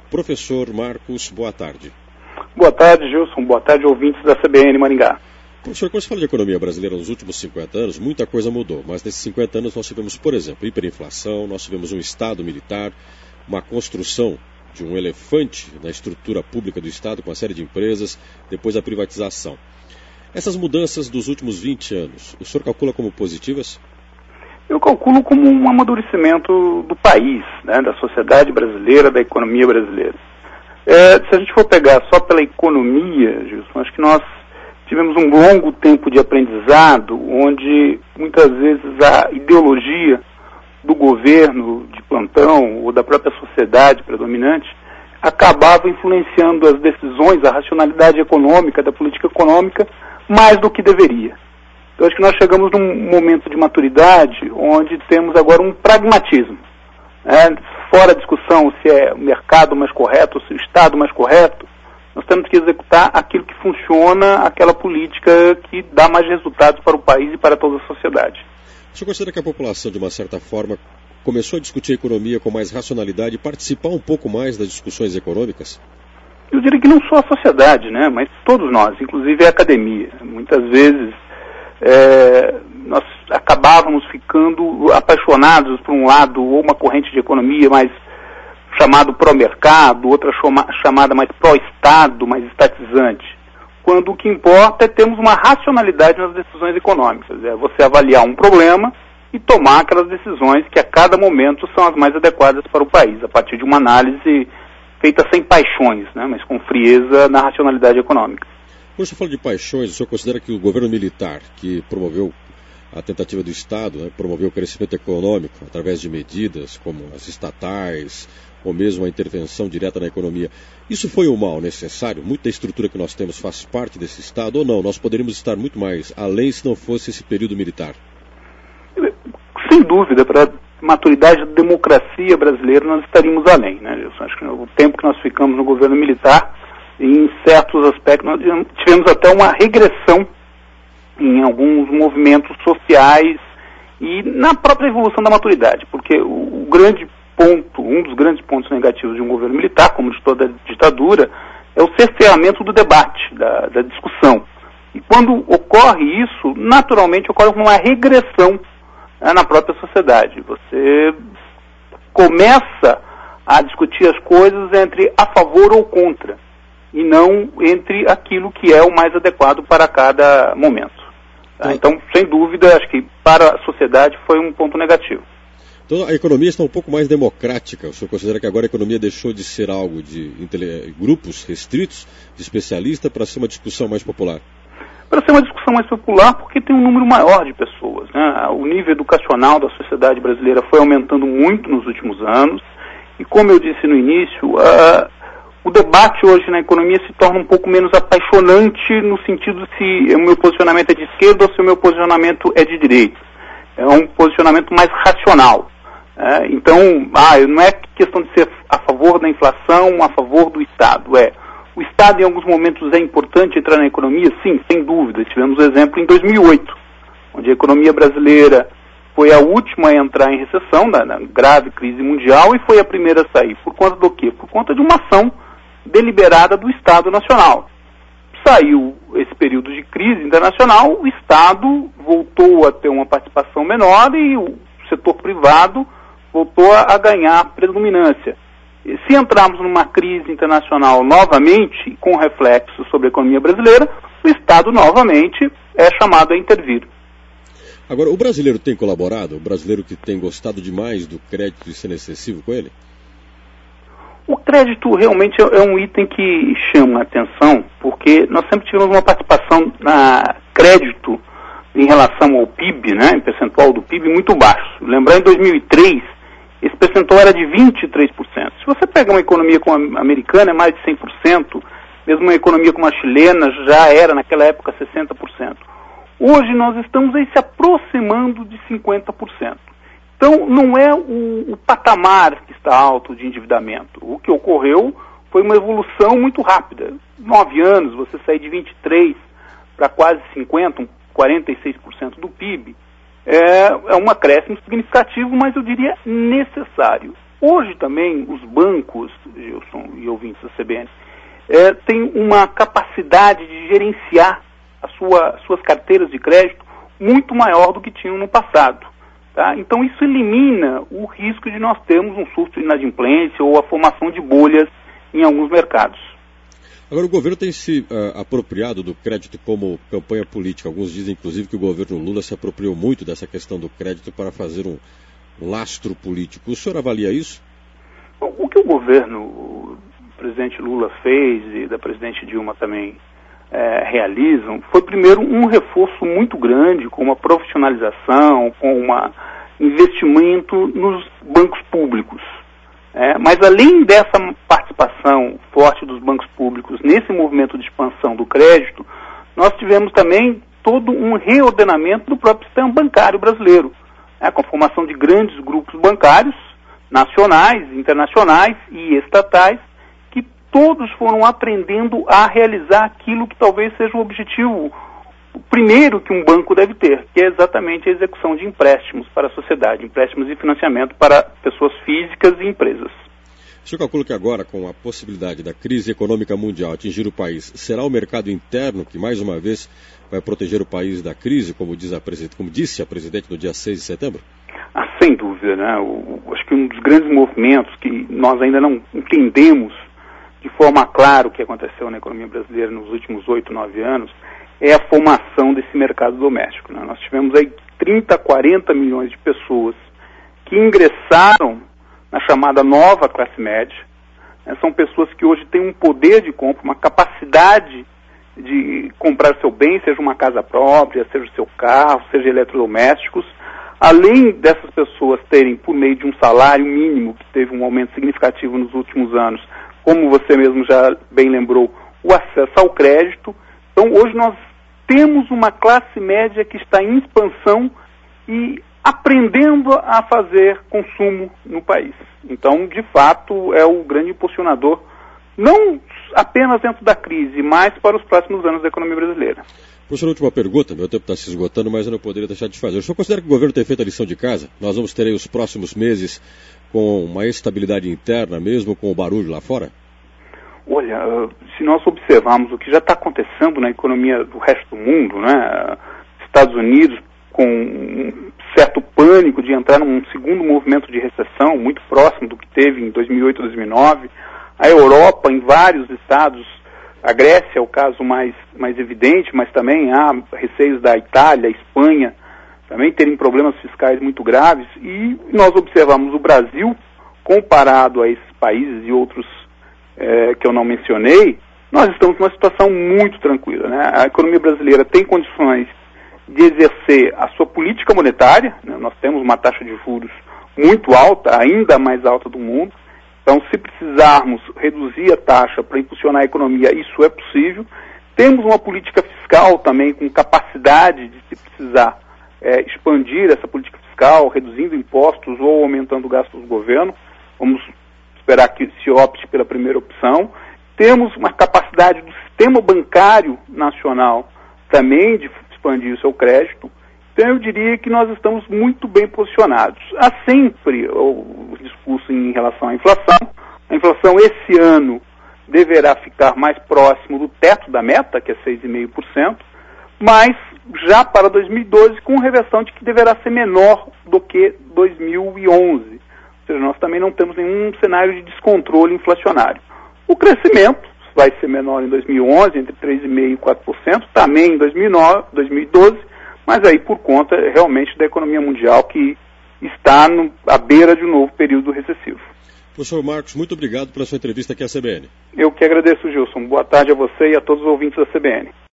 Professor Marcos, boa tarde. Boa tarde, Gilson. Boa tarde, ouvintes da CBN Maringá. Professor, quando se fala de economia brasileira nos últimos 50 anos, muita coisa mudou. Mas nesses 50 anos nós tivemos, por exemplo, hiperinflação, nós tivemos um Estado militar, uma construção de um elefante na estrutura pública do Estado com uma série de empresas, depois a privatização. Essas mudanças dos últimos 20 anos, o senhor calcula como positivas? Eu calculo como um amadurecimento do país, né, da sociedade brasileira, da economia brasileira. Se a gente for pegar só pela economia, Gilson, acho que nós tivemos um longo tempo de aprendizado, onde muitas vezes a ideologia do governo de plantão ou da própria sociedade predominante acabava influenciando as decisões, a racionalidade econômica, da política econômica, mais do que deveria. Então acho que nós chegamos num momento de maturidade onde temos agora um pragmatismo. Fora a discussão se é o mercado mais correto ou se é o Estado mais correto, nós temos que executar aquilo que funciona, aquela política que dá mais resultados para o país e para toda a sociedade. O senhor considera que a população, de uma certa forma, começou a discutir a economia com mais racionalidade e participar um pouco mais das discussões econômicas? Eu diria que não só a sociedade, né, mas todos nós, inclusive a academia. Muitas vezes nós acabávamos ficando apaixonados por um lado, ou uma corrente de economia mais chamado pró-mercado, outra chamada mais pró-Estado, mais estatizante. Quando o que importa é termos uma racionalidade nas decisões econômicas. É você avaliar um problema e tomar aquelas decisões que a cada momento são as mais adequadas para o país, a partir de uma análise feita sem paixões, né, mas com frieza na racionalidade econômica. Quando você fala de paixões, o senhor considera que o governo militar, que promoveu a tentativa do Estado, né, promoveu o crescimento econômico através de medidas como as estatais, ou mesmo a intervenção direta na economia, isso foi o mal necessário? Muita estrutura que nós temos faz parte desse Estado ou não? Nós poderíamos estar muito mais além se não fosse esse período militar. Sem dúvida, para a maturidade da democracia brasileira nós estaríamos além, né? Eu acho que o tempo que nós ficamos no governo militar, em certos aspectos, nós tivemos até uma regressão em alguns movimentos sociais e na própria evolução da maturidade, porque o grande ponto, um dos grandes pontos negativos de um governo militar, como de toda ditadura, é o cerceamento do debate, da discussão. E quando ocorre isso, naturalmente ocorre uma regressão na própria sociedade. Você começa a discutir as coisas entre a favor ou contra, e não entre aquilo que é o mais adequado para cada momento. Então, sem dúvida, acho que para a sociedade foi um ponto negativo. Então a economia está um pouco mais democrática. O senhor considera que agora a economia deixou de ser algo de grupos restritos, de especialistas, para ser uma discussão mais popular? Para ser uma discussão mais popular, porque tem um número maior de pessoas, né? O nível educacional da sociedade brasileira foi aumentando muito nos últimos anos, e como eu disse no início, o debate hoje na economia se torna um pouco menos apaixonante no sentido se o meu posicionamento é de esquerda ou se o meu posicionamento é de direita. É um posicionamento mais racional. Então, não é questão de ser a favor da inflação, a favor do Estado. O Estado, em alguns momentos, é importante entrar na economia? Sim, sem dúvida. Tivemos um exemplo em 2008, onde a economia brasileira foi a última a entrar em recessão, na grave crise mundial, e foi a primeira a sair. Por conta do quê? Por conta de uma ação deliberada do Estado Nacional. Saiu esse período de crise internacional, o Estado voltou a ter uma participação menor e o setor privado voltou a ganhar predominância. E se entrarmos numa crise internacional novamente, com reflexos sobre a economia brasileira, o Estado novamente é chamado a intervir. Agora, o brasileiro tem colaborado? O brasileiro que tem gostado demais do crédito e sendo excessivo com ele? O crédito realmente é um item que chama a atenção, porque nós sempre tivemos uma participação na crédito em relação ao PIB, né, em percentual do PIB, muito baixo. Lembrando, em 2003, esse percentual era de 23%. Se você pega uma economia como a americana, é mais de 100%, mesmo uma economia como a chilena, já era, naquela época, 60%. Hoje nós estamos aí se aproximando de 50%. Então, não é o patamar que está alto de endividamento. O que ocorreu foi uma evolução muito rápida. 9 anos, você sair de 23% para quase 50%, 46% do PIB, é um acréscimo significativo, mas eu diria necessário. Hoje também os bancos, Gilson e ouvintes da CBN, têm uma capacidade de gerenciar suas carteiras de crédito muito maior do que tinham no passado. Tá? Então isso elimina o risco de nós termos um surto de inadimplência ou a formação de bolhas em alguns mercados. Agora, o governo tem se apropriado do crédito como campanha política. Alguns dizem, inclusive, que o governo Lula se apropriou muito dessa questão do crédito para fazer um lastro político. O senhor avalia isso? O que o governo, o presidente Lula fez e da presidente Dilma também realizam, foi primeiro um reforço muito grande, com uma profissionalização, com um investimento nos bancos públicos. Mas além dessa participação forte dos bancos públicos nesse movimento de expansão do crédito, nós tivemos também todo um reordenamento do próprio sistema bancário brasileiro, com a formação de grandes grupos bancários, nacionais, internacionais e estatais, que todos foram aprendendo a realizar aquilo que talvez seja o objetivo primeiro que um banco deve ter, que é exatamente a execução de empréstimos para a sociedade, empréstimos e financiamento para pessoas físicas e empresas. O senhor calcula que agora, com a possibilidade da crise econômica mundial atingir o país, será o mercado interno que, mais uma vez, vai proteger o país da crise, como disse a presidente no dia 6 de setembro? Sem dúvida, né? Acho que um dos grandes movimentos que nós ainda não entendemos de forma clara o que aconteceu na economia brasileira nos últimos 8, 9 anos é a formação desse mercado doméstico. Né? Nós tivemos aí 30, 40 milhões de pessoas que ingressaram na chamada nova classe média. Né? São pessoas que hoje têm um poder de compra, uma capacidade de comprar seu bem, seja uma casa própria, seja o seu carro, seja eletrodomésticos. Além dessas pessoas terem, por meio de um salário mínimo, que teve um aumento significativo nos últimos anos, como você mesmo já bem lembrou, o acesso ao crédito. Então, hoje nós temos uma classe média que está em expansão e aprendendo a fazer consumo no país. Então, de fato, é o grande impulsionador, não apenas dentro da crise, mas para os próximos anos da economia brasileira. Professor, última pergunta, meu tempo está se esgotando, mas eu não poderia deixar de fazer. O senhor considera que o governo tem feito a lição de casa? Nós vamos ter aí os próximos meses com uma estabilidade interna, mesmo com o barulho lá fora? Olha, se nós observarmos o que já está acontecendo na economia do resto do mundo, né? Estados Unidos com um certo pânico de entrar num segundo movimento de recessão, muito próximo do que teve em 2008, 2009, a Europa em vários estados, a Grécia é o caso mais evidente, mas também há receios da Itália, Espanha, também terem problemas fiscais muito graves, e nós observamos o Brasil, comparado a esses países e outros que eu não mencionei, nós estamos numa situação muito tranquila, né? A economia brasileira tem condições de exercer a sua política monetária, né? Nós temos uma taxa de juros muito alta, ainda a mais alta do mundo. Então, se precisarmos reduzir a taxa para impulsionar a economia, isso é possível. Temos uma política fiscal também com capacidade de, se precisar, expandir essa política fiscal, reduzindo impostos ou aumentando o gasto do governo. Vamos esperar que se opte pela primeira opção. Temos uma capacidade do sistema bancário nacional também de expandir o seu crédito. Então eu diria que nós estamos muito bem posicionados. Há sempre o discurso em relação à inflação. A inflação esse ano deverá ficar mais próximo do teto da meta, que é 6,5%, mas já para 2012 com reversão de que deverá ser menor do que 2011. Ou seja, nós também não temos nenhum cenário de descontrole inflacionário. O crescimento vai ser menor em 2011, entre 3,5% e 4%, também em 2012, mas aí por conta realmente da economia mundial que está à beira de um novo período recessivo. Professor Marcos, muito obrigado pela sua entrevista aqui à CBN. Eu que agradeço, Gilson. Boa tarde a você e a todos os ouvintes da CBN.